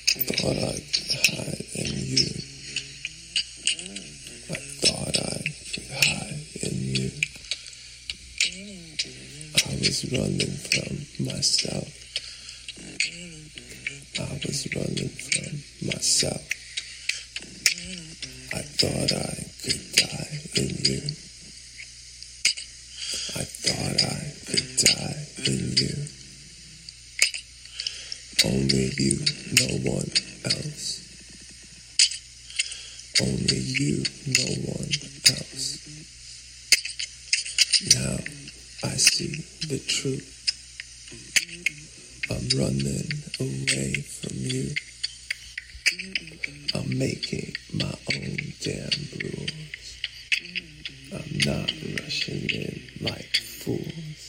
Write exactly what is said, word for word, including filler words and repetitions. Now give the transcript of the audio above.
Thought I'd hide in you. I thought I could hide in you. I was running from myself. I was running from myself. I thought I could die in you. I thought I could die in you. Only you, no one else. Only you, no one else. Now I see the truth. I'm running away from you. I'm making my own damn rules. I'm not rushing in like fools.